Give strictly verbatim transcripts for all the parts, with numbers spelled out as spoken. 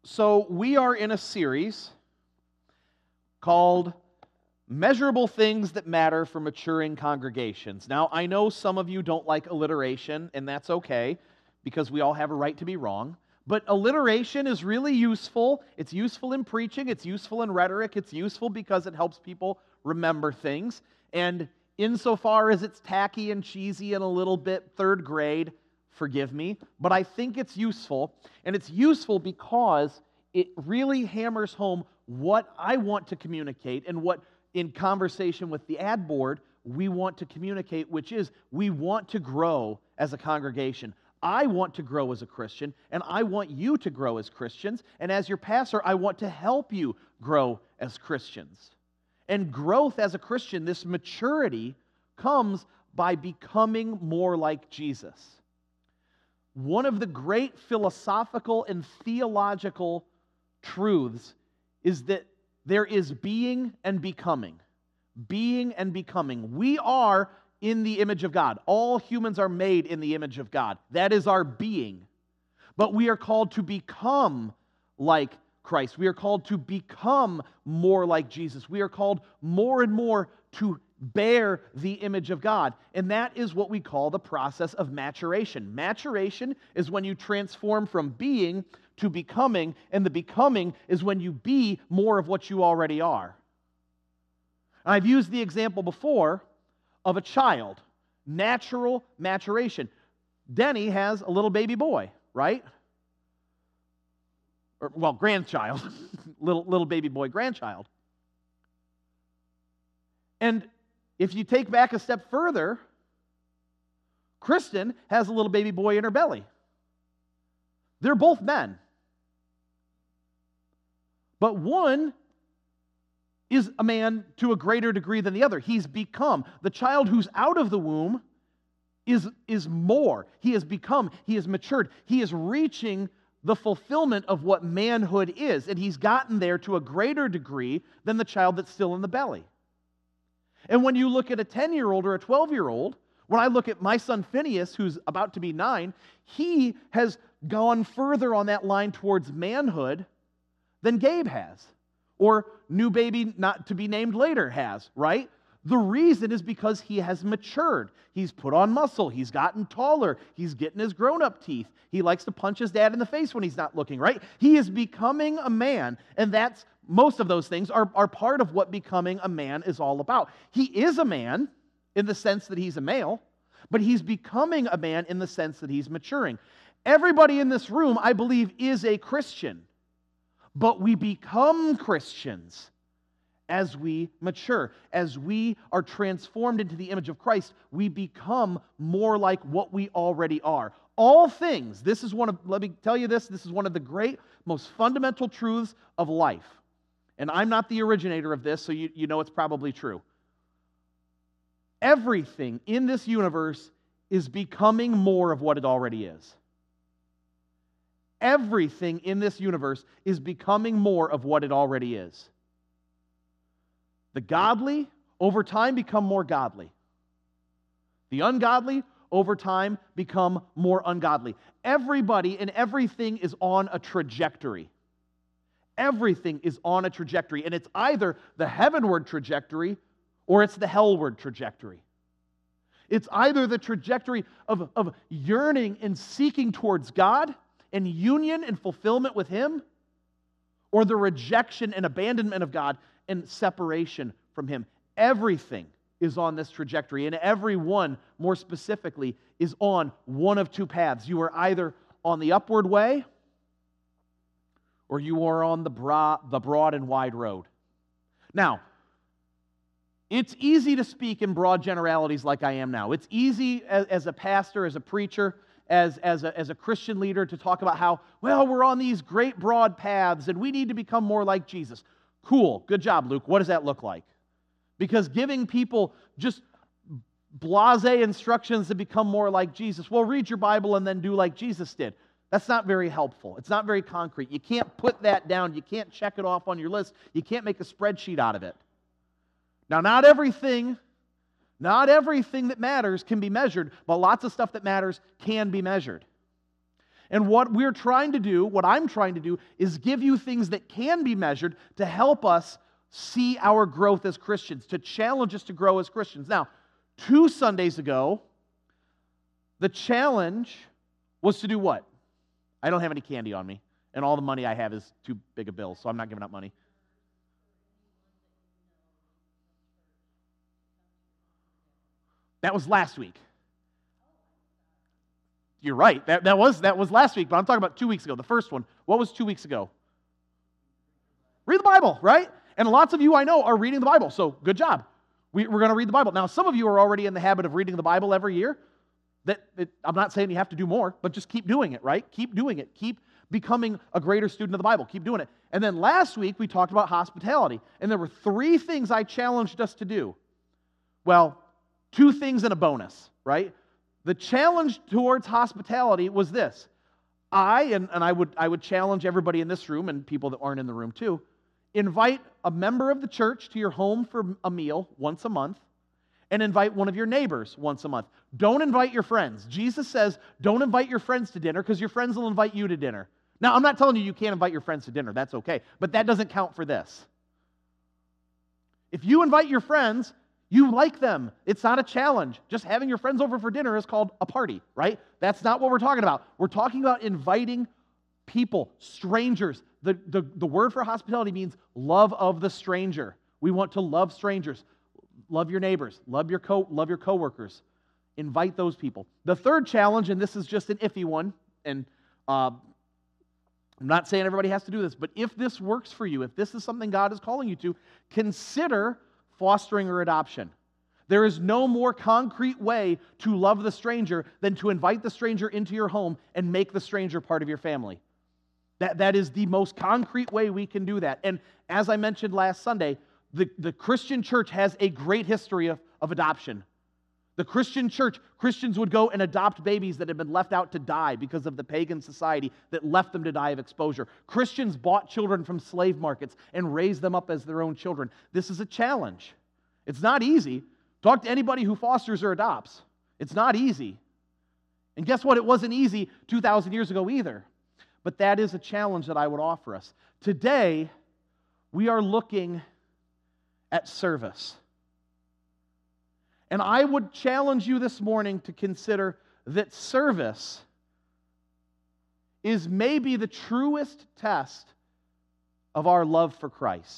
So we are in a series called Measurable Things That Matter for Maturing Congregations. Now, I know some of you don't like alliteration, and that's okay, because we all have a right to be wrong. But alliteration is really useful. It's useful in preaching. It's useful in rhetoric. It's useful because it helps people remember things. And insofar as it's tacky and cheesy and a little bit third grade, forgive me, but I think it's useful. And it's useful because it really hammers home what I want to communicate and what, in conversation with the ad board, we want to communicate, which is we want to grow as a congregation. I want to grow as a Christian, and I want you to grow as Christians. And as your pastor, I want to help you grow as Christians. And growth as a Christian, this maturity, comes by becoming more like Jesus. One of the great philosophical and theological truths is that there is being and becoming. Being and becoming. We are in the image of God. All humans are made in the image of God. That is our being. But we are called to become like Christ. We are called to become more like Jesus. We are called more and more to bear the image of God. And that is what we call the process of maturation. Maturation is when you transform from being to becoming, and the becoming is when you be more of what you already are. I've used the example before of a child. Natural maturation. Denny has a little baby boy, right? Or, well, grandchild. little, little baby boy grandchild. And if you take back a step further, Kristen has a little baby boy in her belly. They're both men. But one is a man to a greater degree than the other. He's become. The child who's out of the womb is, is more. He has become. He has matured. He is reaching the fulfillment of what manhood is. And he's gotten there to a greater degree than the child that's still in the belly. And when you look at a ten-year-old or a twelve-year-old, when I look at my son Phineas, who's about to be nine, he has gone further on that line towards manhood than Gabe has, or new baby not to be named later has, right? The reason is because he has matured. He's put on muscle. He's gotten taller. He's getting his grown-up teeth. He likes to punch his dad in the face when he's not looking, right? He is becoming a man, and that's most of those things are, are part of what becoming a man is all about. He is a man in the sense that he's a male, but he's becoming a man in the sense that he's maturing. Everybody in this room, I believe, is a Christian, but we become Christians as we mature. As we are transformed into the image of Christ, we become more like what we already are. All things, this is one of, let me tell you this, this is one of the great, most fundamental truths of life. And I'm not the originator of this, so you, you know it's probably true. Everything in this universe is becoming more of what it already is. Everything in this universe is becoming more of what it already is. The godly, over time, become more godly. The ungodly, over time, become more ungodly. Everybody and everything is on a trajectory. Everything is on a trajectory, and it's either the heavenward trajectory or it's the hellward trajectory. It's either the trajectory of, of yearning and seeking towards God and union and fulfillment with Him, or the rejection and abandonment of God and separation from Him. Everything is on this trajectory, and everyone, more specifically, is on one of two paths. You are either on the upward way, or you are on the broad, the broad and wide road. Now, it's easy to speak in broad generalities like I am now. It's easy as, as a pastor, as a preacher, as, as, a, as a Christian leader to talk about how, well, we're on these great broad paths and we need to become more like Jesus. Cool. Good job, Luke. What does that look like? Because giving people just blasé instructions to become more like Jesus, well, read your Bible and then do like Jesus did. That's not very helpful. It's not very concrete. You can't put that down. You can't check it off on your list. You can't make a spreadsheet out of it. Now, not everything, not everything that matters can be measured, but lots of stuff that matters can be measured. And what we're trying to do, what I'm trying to do, is give you things that can be measured to help us see our growth as Christians, to challenge us to grow as Christians. Now, two Sundays ago, the challenge was to do what? I don't have any candy on me, and all the money I have is too big a bill, so I'm not giving out money. That was last week. You're right. That, that was that was last week, but I'm talking about two weeks ago. The first one. What was two weeks ago? Read the Bible, right? And lots of you I know are reading the Bible, so good job. We, we're going to read the Bible. Now, some of you are already in the habit of reading the Bible every year. That it, I'm not saying you have to do more, but just keep doing it, right? Keep doing it. Keep becoming a greater student of the Bible. Keep doing it. And then last week, we talked about hospitality, and there were three things I challenged us to do. Well, two things and a bonus, right? The challenge towards hospitality was this. I, and, and I would I would challenge everybody in this room and people that aren't in the room too, invite a member of the church to your home for a meal once a month, and invite one of your neighbors once a month. Don't invite your friends. Jesus says, don't invite your friends to dinner because your friends will invite you to dinner. Now, I'm not telling you you can't invite your friends to dinner. That's okay. But that doesn't count for this. If you invite your friends, you like them. It's not a challenge. Just having your friends over for dinner is called a party, right? That's not what we're talking about. We're talking about inviting people, strangers. The, the, the word for hospitality means love of the stranger. We want to love strangers. Love your neighbors. Love your co love your coworkers. Invite those people. The third challenge, and this is just an iffy one, and uh, I'm not saying everybody has to do this, but if this works for you, if this is something God is calling you to, consider fostering or adoption. There is no more concrete way to love the stranger than to invite the stranger into your home and make the stranger part of your family. That, that is the most concrete way we can do that. And as I mentioned last Sunday, the, the Christian church has a great history of, of adoption. The Christian church, Christians would go and adopt babies that had been left out to die because of the pagan society that left them to die of exposure. Christians bought children from slave markets and raised them up as their own children. This is a challenge. It's not easy. Talk to anybody who fosters or adopts. It's not easy. And guess what? It wasn't easy two thousand years ago either. But that is a challenge that I would offer us. Today, we are looking at service. And I would challenge you this morning to consider that service is maybe the truest test of our love for Christ.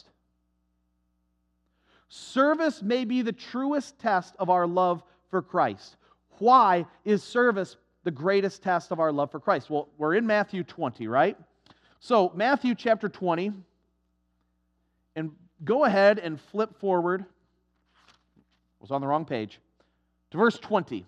Service may be the truest test of our love for Christ. Why is service the greatest test of our love for Christ? Well, we're in Matthew twenty, right? So, Matthew chapter twenty, and go ahead and flip forward. I was on the wrong page. To verse twenty.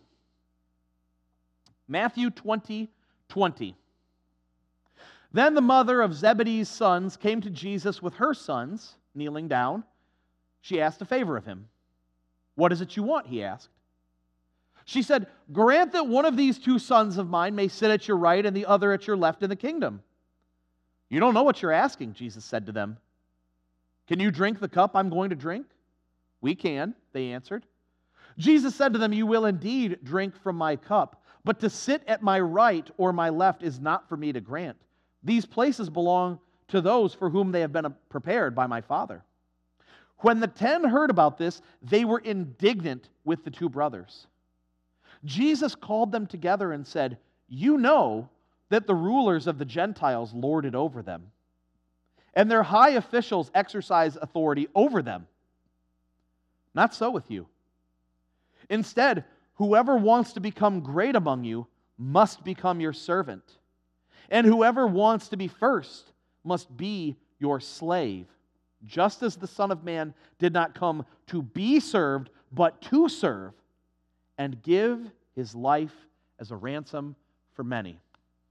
Matthew twenty, twenty. Then the mother of Zebedee's sons came to Jesus with her sons, kneeling down. She asked a favor of him. What is it you want? He asked. She said, grant that one of these two sons of mine may sit at your right and the other at your left in the kingdom. You don't know what you're asking, Jesus said to them. Can you drink the cup I'm going to drink? We can, they answered. Jesus said to them, you will indeed drink from my cup, but to sit at my right or my left is not for me to grant. These places belong to those for whom they have been prepared by my Father. When the ten heard about this, they were indignant with the two brothers. Jesus called them together and said, you know that the rulers of the Gentiles lord it over them, and their high officials exercise authority over them. Not so with you. Instead, whoever wants to become great among you must become your servant, and whoever wants to be first must be your slave, just as the Son of Man did not come to be served, but to serve, and give his life as a ransom for many.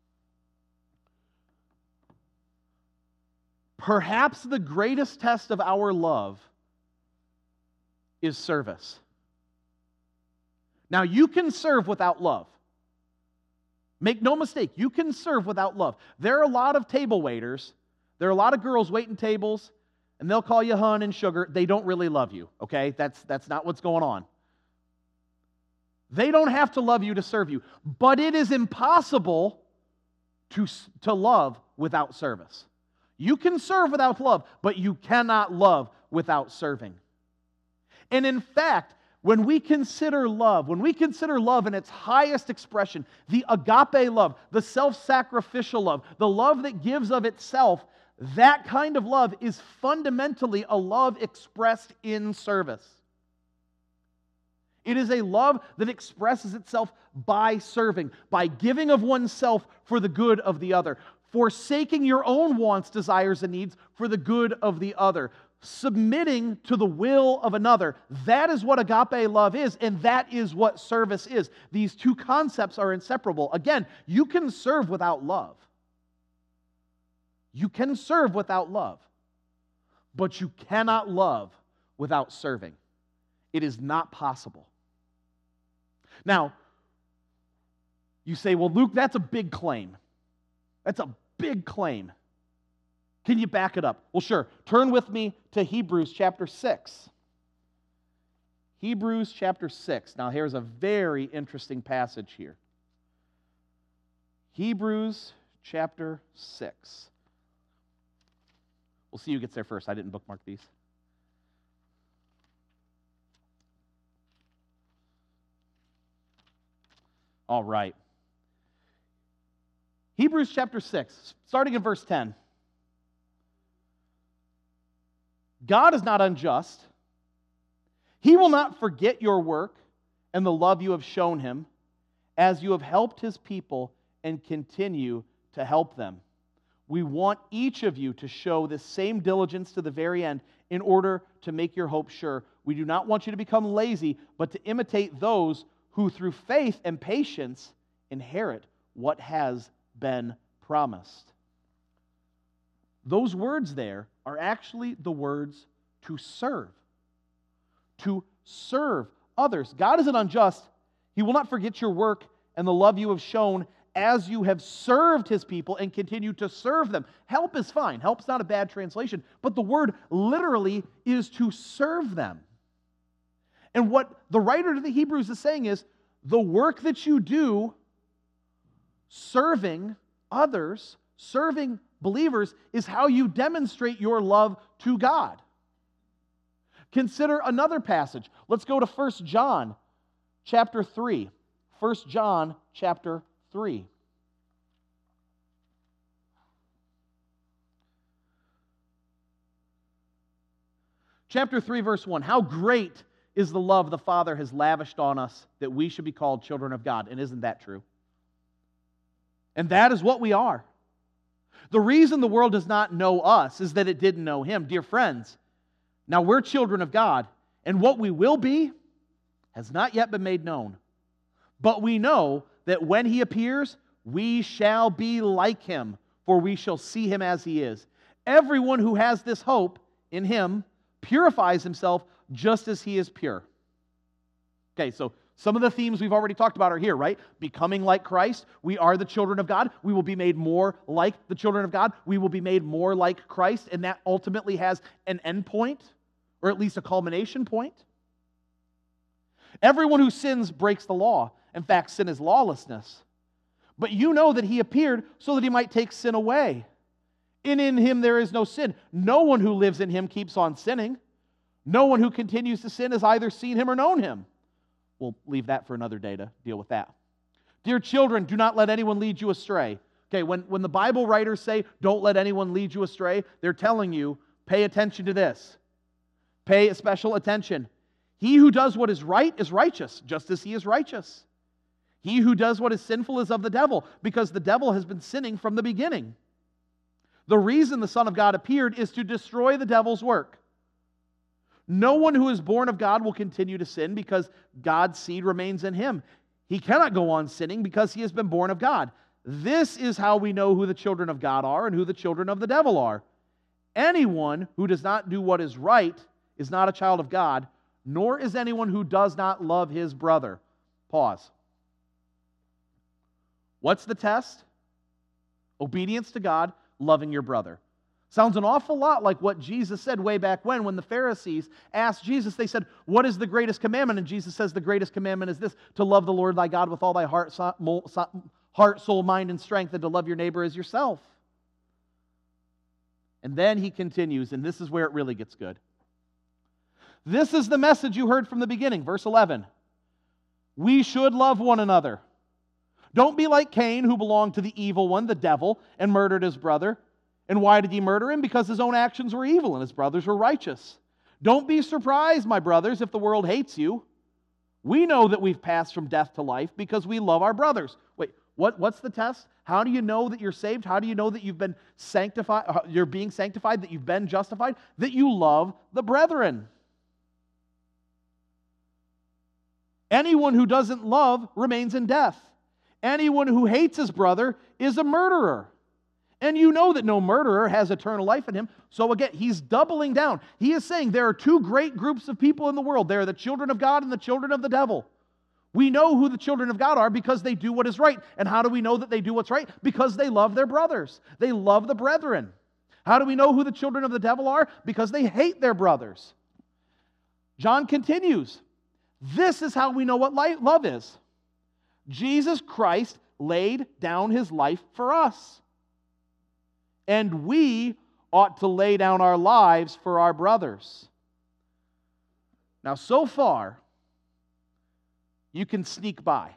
Perhaps the greatest test of our love is service. Now, you can serve without love. Make no mistake, you can serve without love. There are a lot of table waiters, there are a lot of girls waiting tables, and they'll call you hun and sugar. They don't really love you, okay? That's, that's not what's going on. They don't have to love you to serve you. But it is impossible to, to love without service. You can serve without love, but you cannot love without serving. And in fact, when we consider love, when we consider love in its highest expression, the agape love, the self-sacrificial love, the love that gives of itself, that kind of love is fundamentally a love expressed in service. It is a love that expresses itself by serving, by giving of oneself for the good of the other, forsaking your own wants, desires, and needs for the good of the other, submitting to the will of another. That is what agape love is, and that is what service is. These two concepts are inseparable. Again, you can serve without love. You can serve without love, but you cannot love without serving. It is not possible. Now, you say, well, Luke, that's a big claim. That's a big claim. Can you back it up? Well, sure. Turn with me to Hebrews chapter six. Hebrews chapter six. Now, here's a very interesting passage here. Hebrews chapter six. We'll see who gets there first. I didn't bookmark these. All right. Hebrews chapter six, starting in verse ten. God is not unjust. He will not forget your work and the love you have shown Him, as you have helped His people and continue to help them. We want each of you to show this same diligence to the very end in order to make your hope sure. We do not want you to become lazy, but to imitate those who through faith and patience inherit what has been promised. Those words there are actually the words to serve. To serve others. God isn't unjust. He will not forget your work and the love you have shown as you have served His people and continue to serve them. Help is fine. Help's not a bad translation. But the word literally is to serve them. And what the writer to the Hebrews is saying is, the work that you do serving others, serving believers, is how you demonstrate your love to God. Consider another passage. Let's go to First John chapter three. First John chapter three. Chapter three, verse one. How great is the love the Father has lavished on us that we should be called children of God. And isn't that true? And that is what we are. The reason the world does not know us is that it didn't know Him. Dear friends, now we're children of God, and what we will be has not yet been made known. But we know that when He appears, we shall be like Him, for we shall see Him as He is. Everyone who has this hope in Him purifies himself just as He is pure. Okay, so some of the themes we've already talked about are here, right? Becoming like Christ. We are the children of God. We will be made more like the children of God. We will be made more like Christ, and that ultimately has an end point, or at least a culmination point. Everyone who sins breaks the law. In fact, sin is lawlessness. But you know that He appeared so that He might take sin away. And in Him there is no sin. No one who lives in Him keeps on sinning. No one who continues to sin has either seen Him or known Him. We'll leave that for another day to deal with that. Dear children, do not let anyone lead you astray. Okay, when, when the Bible writers say, don't let anyone lead you astray, they're telling you, pay attention to this. Pay special attention. He who does what is right is righteous, just as he is righteous. He who does what is sinful is of the devil, because the devil has been sinning from the beginning. The reason the Son of God appeared is to destroy the devil's work. No one who is born of God will continue to sin because God's seed remains in him. He cannot go on sinning because he has been born of God. This is how we know who the children of God are and who the children of the devil are. Anyone who does not do what is right is not a child of God, nor is anyone who does not love his brother. Pause. What's the test? Obedience to God, loving your brother. Sounds an awful lot like what Jesus said way back when, when the Pharisees asked Jesus, they said, what is the greatest commandment? And Jesus says, the greatest commandment is this, to love the Lord thy God with all thy heart, heart, soul, mind, and strength, and to love your neighbor as yourself. And then he continues, and this is where it really gets good. This is the message you heard from the beginning, verse eleven. We should love one another. Don't be like Cain, who belonged to the evil one, the devil, and murdered his brother. And why did he murder him? Because his own actions were evil and his brothers were righteous. Don't be surprised, my brothers, if the world hates you. We know that we've passed from death to life because we love our brothers. Wait, what, what's the test? How do you know that you're saved? How do you know that you've been sanctified, you're being sanctified, that you've been justified? That you love the brethren. Anyone who doesn't love remains in death. Anyone who hates his brother is a murderer. And you know that no murderer has eternal life in him. So again, he's doubling down. He is saying there are two great groups of people in the world. There are the children of God and the children of the devil. We know who the children of God are because they do what is right. And how do we know that they do what's right? Because they love their brothers. They love the brethren. How do we know who the children of the devil are? Because they hate their brothers. John continues. This is how we know what love is. Jesus Christ laid down his life for us. And we ought to lay down our lives for our brothers. Now, so far, you can sneak by.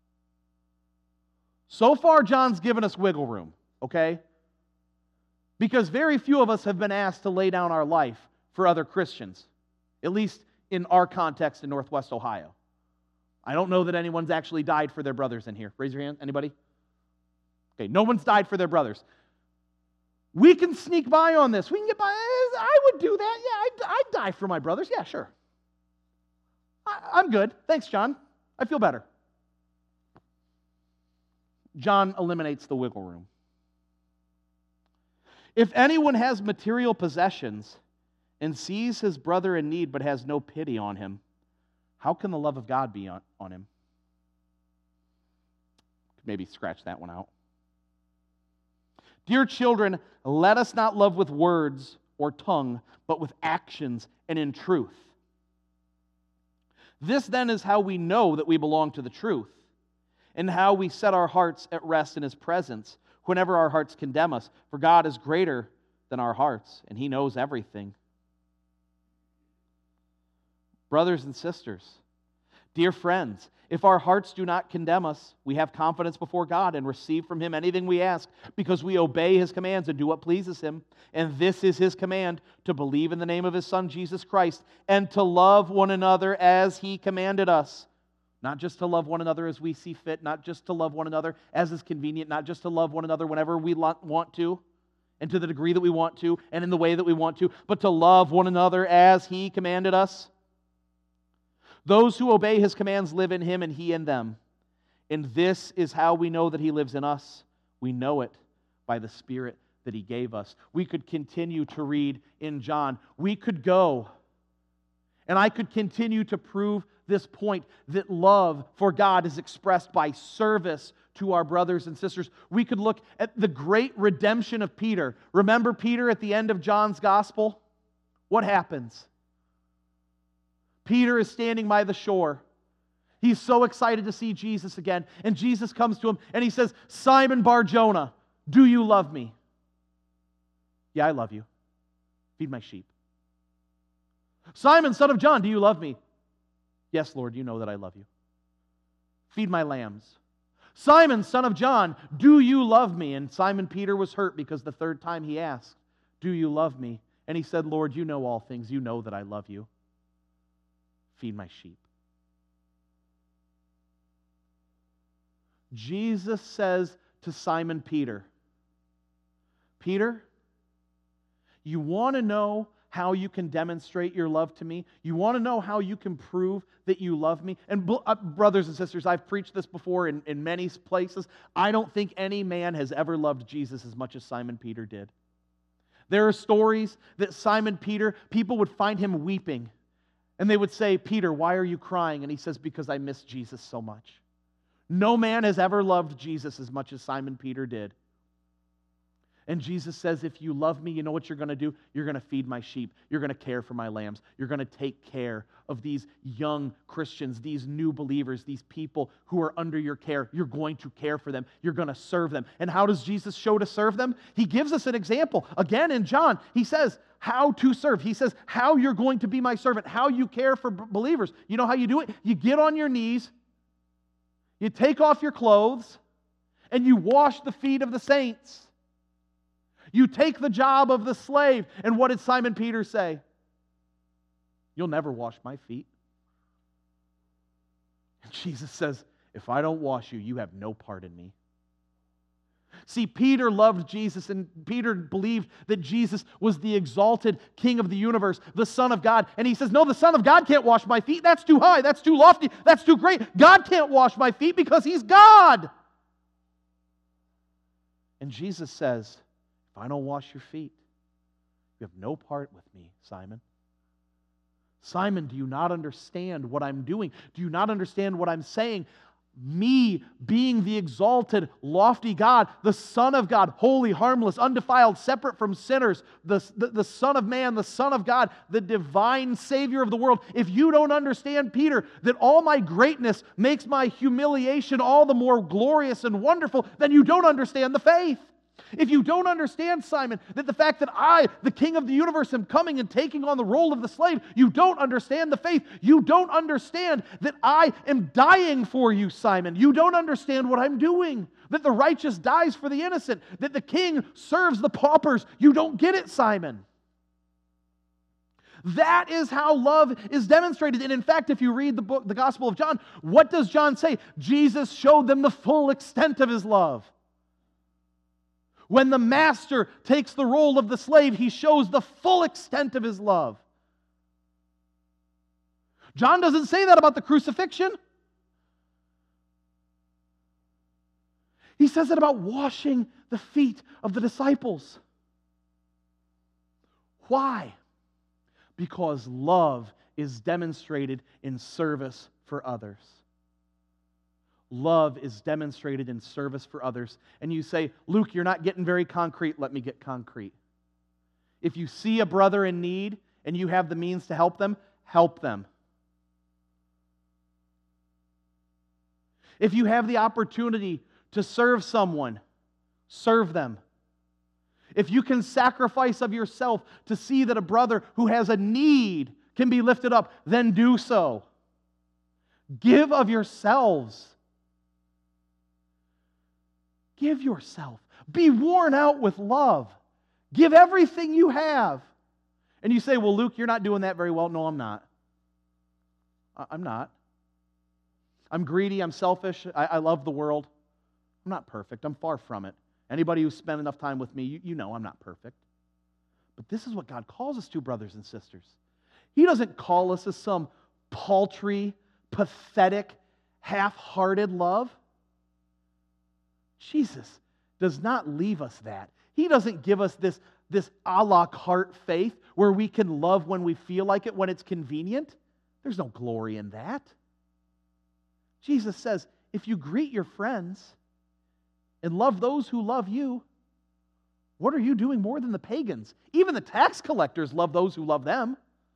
So far, John's given us wiggle room, okay? Because very few of us have been asked to lay down our life for other Christians, at least in our context in Northwest Ohio. I don't know that anyone's actually died for their brothers in here. Raise your hand. Anybody? Okay, no one's died for their brothers. We can sneak by on this. We can get by. I would do that. Yeah, I'd, I'd die for my brothers. Yeah, sure. I, I'm good. Thanks, John. I feel better. John eliminates the wiggle room. If anyone has material possessions and sees his brother in need but has no pity on him, how can the love of God be on, on him? Maybe scratch that one out. Dear children, let us not love with words or tongue, but with actions and in truth. This then is how we know that we belong to the truth, and how we set our hearts at rest in His presence whenever our hearts condemn us. For God is greater than our hearts, and He knows everything. Brothers and sisters, dear friends, if our hearts do not condemn us, we have confidence before God and receive from Him anything we ask, because we obey His commands and do what pleases Him. And this is His command, to believe in the name of His Son, Jesus Christ, and to love one another as He commanded us. Not just to love one another as we see fit, not just to love one another as is convenient, not just to love one another whenever we want to, and to the degree that we want to, and in the way that we want to, but to love one another as He commanded us. Those who obey His commands live in Him and He in them. And this is how we know that He lives in us. We know it by the Spirit that He gave us. We could continue to read in John. We could go, and I could continue to prove this point that love for God is expressed by service to our brothers and sisters. We could look at the great redemption of Peter. Remember Peter at the end of John's Gospel? What happens? Peter is standing by the shore. He's so excited to see Jesus again. And Jesus comes to him and He says, Simon Bar-Jonah, do you love me? Yeah, I love you. Feed my sheep. Simon, son of John, do you love me? Yes, Lord, you know that I love you. Feed my lambs. Simon, son of John, do you love me? And Simon Peter was hurt because the third time he asked, do you love me? And he said, Lord, you know all things. You know that I love you. Feed my sheep. Jesus says to Simon Peter, Peter, you want to know how you can demonstrate your love to me? You want to know how you can prove that you love me? And uh, brothers and sisters, I've preached this before in, in many places. I don't think any man has ever loved Jesus as much as Simon Peter did. There are stories that Simon Peter, people would find him weeping. And they would say, Peter, why are you crying? And he says, because I miss Jesus so much. No man has ever loved Jesus as much as Simon Peter did. And Jesus says, if you love me, you know what you're going to do? You're going to feed my sheep. You're going to care for my lambs. You're going to take care of these young Christians, these new believers, these people who are under your care. You're going to care for them. You're going to serve them. And how does Jesus show to serve them? He gives us an example. Again, in John, he says how to serve. He says how you're going to be my servant, how you care for b- believers. You know how you do it? You get on your knees, you take off your clothes, and you wash the feet of the saints. You take the job of the slave. And what did Simon Peter say? You'll never wash my feet. And Jesus says, if I don't wash you, you have no part in me. See, Peter loved Jesus, and Peter believed that Jesus was the exalted King of the universe, the Son of God. And he says, no, the Son of God can't wash my feet. That's too high. That's too lofty. That's too great. God can't wash my feet because He's God. And Jesus says, if I don't wash your feet, you have no part with me, Simon. Simon, do you not understand what I'm doing? Do you not understand what I'm saying? Me being the exalted, lofty God, the Son of God, holy, harmless, undefiled, separate from sinners, the, the, the Son of Man, the Son of God, the divine Savior of the world. If you don't understand, Peter, that all my greatness makes my humiliation all the more glorious and wonderful, then you don't understand the faith. If you don't understand, Simon, that the fact that I, the King of the universe, am coming and taking on the role of the slave, you don't understand the faith. You don't understand that I am dying for you, Simon. You don't understand what I'm doing. That the righteous dies for the innocent. That the king serves the paupers. You don't get it, Simon. That is how love is demonstrated. And in fact, if you read the book, the Gospel of John, what does John say? Jesus showed them the full extent of His love. When the master takes the role of the slave, he shows the full extent of his love. John doesn't say that about the crucifixion. He says it about washing the feet of the disciples. Why? Because love is demonstrated in service for others. Love is demonstrated in service for others. And you say, Luke, you're not getting very concrete. Let me get concrete. If you see a brother in need and you have the means to help them, help them. If you have the opportunity to serve someone, serve them. If you can sacrifice of yourself to see that a brother who has a need can be lifted up, then do so. Give of yourselves. Give yourself. Be worn out with love. Give everything you have. And you say, well, Luke, you're not doing that very well. No, I'm not. I'm not. I'm greedy. I'm selfish. I, I love the world. I'm not perfect. I'm far from it. Anybody who's spent enough time with me, you, you know I'm not perfect. But this is what God calls us to, brothers and sisters. He doesn't call us as some paltry, pathetic, half-hearted love. Jesus does not leave us that. He doesn't give us this, this a la carte faith where we can love when we feel like it, when it's convenient. There's no glory in that. Jesus says, if you greet your friends and love those who love you, what are you doing more than the pagans? Even the tax collectors love those who love them.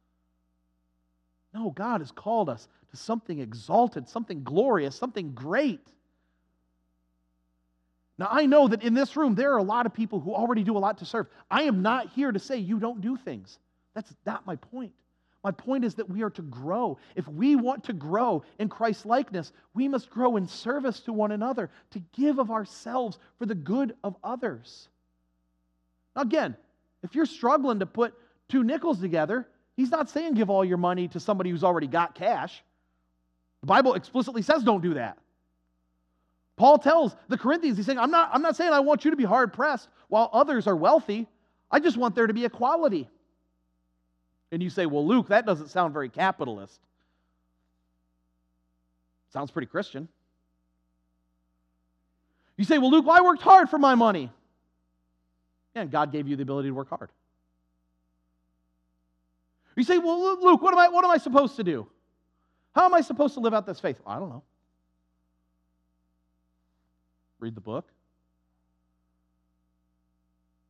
No, God has called us to something exalted, something glorious, something great. Now, I know that in this room, there are a lot of people who already do a lot to serve. I am not here to say you don't do things. That's not my point. My point is that we are to grow. If we want to grow in Christ's likeness, we must grow in service to one another, to give of ourselves for the good of others. Now, again, if you're struggling to put two nickels together, He's not saying give all your money to somebody who's already got cash. The Bible explicitly says don't do that. Paul tells the Corinthians, he's saying, I'm not, I'm not saying I want you to be hard-pressed while others are wealthy. I just want there to be equality. And you say, well, Luke, that doesn't sound very capitalist. Sounds pretty Christian. You say, well, Luke, well, I worked hard for my money. And God gave you the ability to work hard. You say, well, Luke, what am I, what am I supposed to do? How am I supposed to live out this faith? I don't know. Read the book.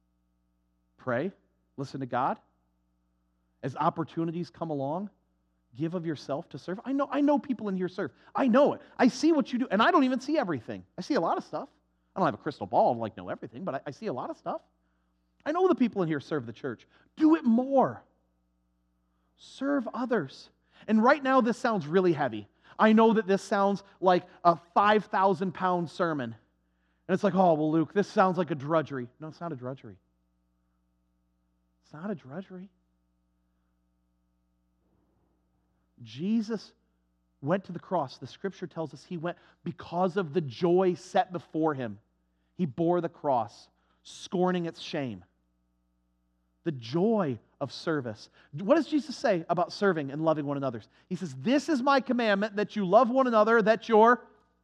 pray, listen to God. As opportunities come along, give of yourself to serve. I know, I know people in here serve. I know it. I see what you do, and I don't even see everything. I see a lot of stuff. I don't have a crystal ball to like know everything, but I, I see a lot of stuff. I know the people in here serve the church. Do it more. Serve others. And right now, this sounds really heavy. I know that this sounds like a five thousand pound sermon. And it's like, oh, well, Luke, this sounds like a drudgery. No, it's not a drudgery. It's not a drudgery. Jesus went to the cross. The Scripture tells us he went because of the joy set before him. He bore the cross, scorning its shame. The joy of service. What does Jesus say about serving and loving one another? He says, this is my commandment, that you love one another, that your...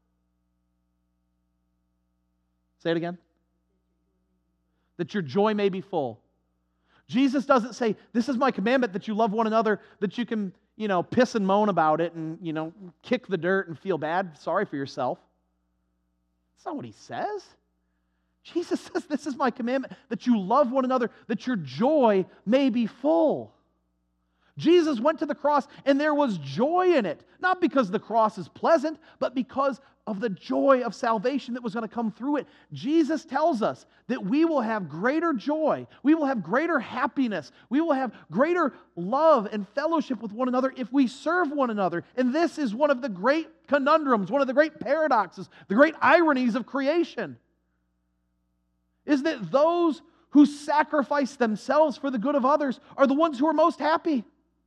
Say it again. That your joy may be full. Jesus doesn't say, this is my commandment, that you love one another, that you can, you know, piss and moan about it and, you know, kick the dirt and feel bad, sorry for yourself. That's not what he says. Jesus says, this is my commandment, that you love one another, that your joy may be full. Jesus went to the cross and there was joy in it. Not because the cross is pleasant, but because of the joy of salvation that was going to come through it. Jesus tells us that we will have greater joy, we will have greater happiness, we will have greater love and fellowship with one another if we serve one another. And this is one of the great conundrums, one of the great paradoxes, the great ironies of creation, is that those who sacrifice themselves for the good of others are the ones who are most happy.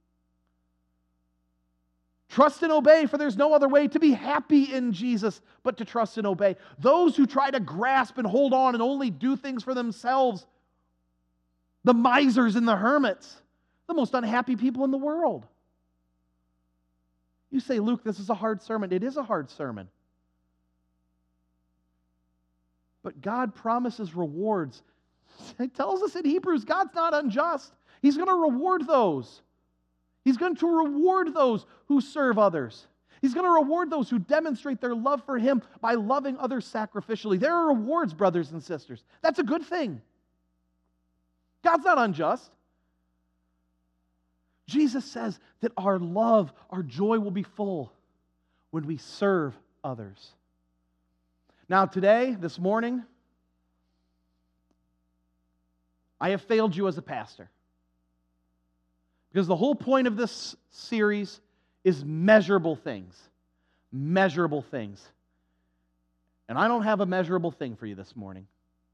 Trust and obey, for there's no other way to be happy in Jesus but to trust and obey. Those who try to grasp and hold on and only do things for themselves, the misers and the hermits, the most unhappy people in the world. You say, Luke, this is a hard sermon. It is a hard sermon. But God promises rewards. It tells us in Hebrews, God's not unjust. He's going to reward those. He's going to reward those who serve others. He's going to reward those who demonstrate their love for Him by loving others sacrificially. There are rewards, brothers and sisters. That's a good thing. God's not unjust. Jesus says that our love, our joy will be full when we serve others. Now today, this morning, I have failed you as a pastor. Because the whole point of this series is measurable things. Measurable things. And I don't have a measurable thing for you this morning.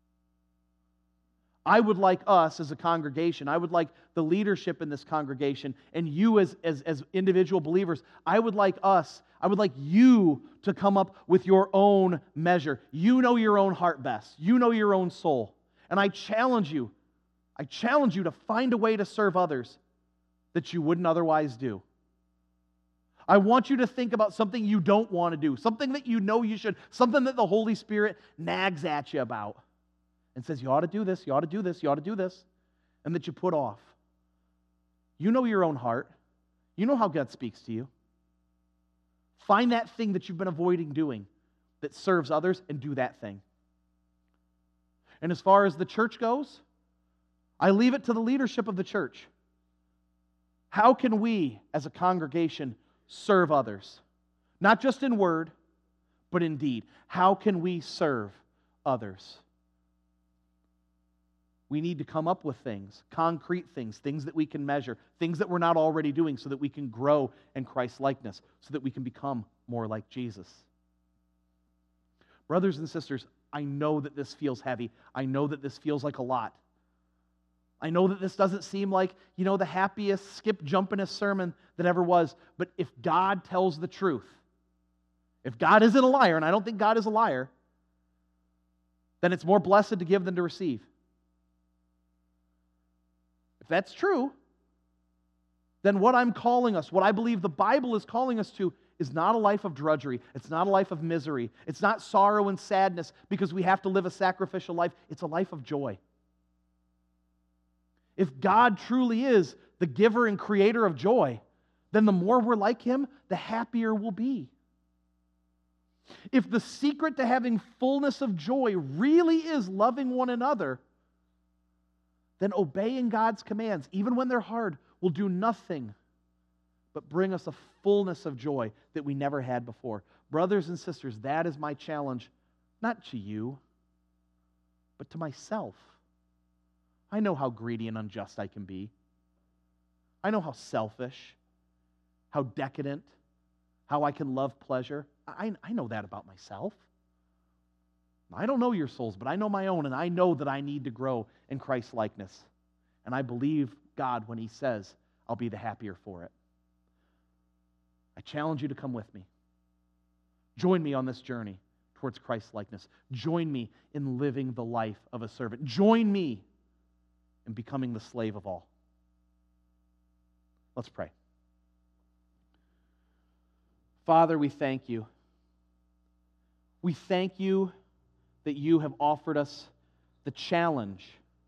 I would like us as a congregation, I would like the leadership in this congregation, and you as, as, as individual believers, I would like us, I would like you to come up with your own measure. You know your own heart best. You know your own soul. And I challenge you, I challenge you to find a way to serve others that you wouldn't otherwise do. I want you to think about something you don't want to do, something that you know you should, something that the Holy Spirit nags at you about and says, you ought to do this, you ought to do this, you ought to do this, and that you put off. You know your own heart. You know how God speaks to you. Find that thing that you've been avoiding doing that serves others and do that thing. And as far as the church goes, I leave it to the leadership of the church. How can we, as a congregation, serve others? Not just in word, but in deed. How can we serve others? We need to come up with things, concrete things, things that we can measure, things that we're not already doing so that we can grow in Christ's likeness, so that we can become more like Jesus. Brothers and sisters, I know that this feels heavy. I know that this feels like a lot. I know that this doesn't seem like, you know, the happiest, skip-jumpingest sermon that ever was, but if God tells the truth, if God isn't a liar, and I don't think God is a liar, then it's more blessed to give than to receive. If that's true, then what I'm calling us, what I believe the Bible is calling us to, is not a life of drudgery. It's not a life of misery. It's not sorrow and sadness because we have to live a sacrificial life. It's a life of joy. If God truly is the giver and creator of joy, then the more we're like Him, the happier we'll be. If the secret to having fullness of joy really is loving one another, then obeying God's commands, even when they're hard, will do nothing but bring us a fullness of joy that we never had before. Brothers and sisters, that is my challenge, not to you, but to myself. I know how greedy and unjust I can be. I know how selfish, how decadent, how I can love pleasure. I, I know that about myself. I don't know your souls, but I know my own, and I know that I need to grow in Christ's likeness. And I believe God when He says, I'll be the happier for it. I challenge you to come with me. Join me on this journey towards Christ's likeness. Join me in living the life of a servant. Join me in becoming the slave of all. Let's pray. Father, we thank you. We thank you that you have offered us the challenge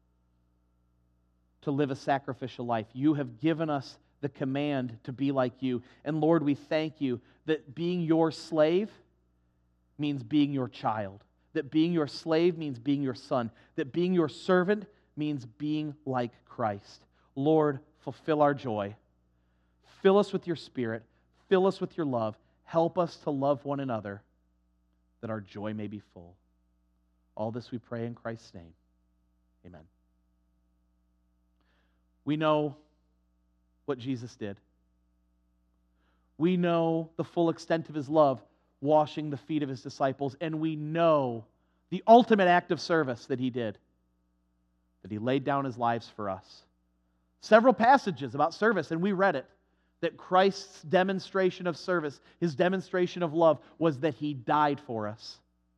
to live a sacrificial life. You have given us the command to be like you. And Lord, we thank you that being your slave means being your child. That being your slave means being your son. That being your servant means being like Christ. Lord, fulfill our joy. Fill us with your Spirit. Fill us with your love. Help us to love one another, that our joy may be full. All this we pray in Christ's name. Amen. We know what Jesus did. We know the full extent of His love, washing the feet of His disciples, and we know the ultimate act of service that He did, that He laid down His lives for us. Several passages about service, and we read it, that Christ's demonstration of service, His demonstration of love, was that He died for us.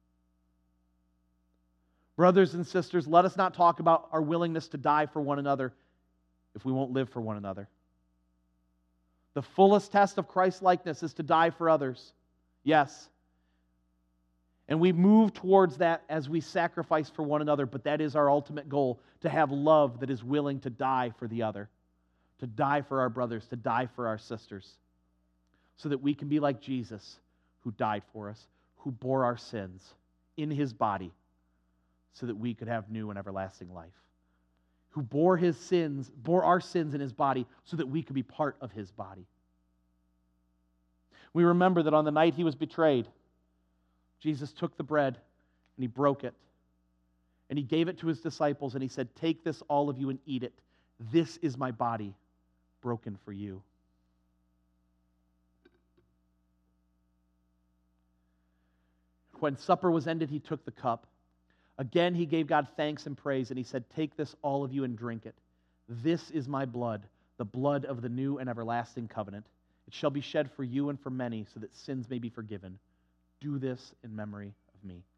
Brothers and sisters, let us not talk about our willingness to die for one another if we won't live for one another. The fullest test of Christ's likeness is to die for others. Yes. And we move towards that as we sacrifice for one another, but that is our ultimate goal, to have love that is willing to die for the other, to die for our brothers, to die for our sisters, so that we can be like Jesus, who died for us, who bore our sins in His body, so that we could have new and everlasting life, who bore His sins, bore our sins in His body, so that we could be part of His body. We remember that on the night He was betrayed, Jesus took the bread and He broke it, and He gave it to His disciples, and He said, "Take this, all of you, and eat it. This is my body broken for you." When supper was ended, He took the cup. Again, He gave God thanks and praise, and He said, "Take this, all of you, and drink it. This is my blood, the blood of the new and everlasting covenant. It shall be shed for you and for many, so that sins may be forgiven. Do this in memory of me."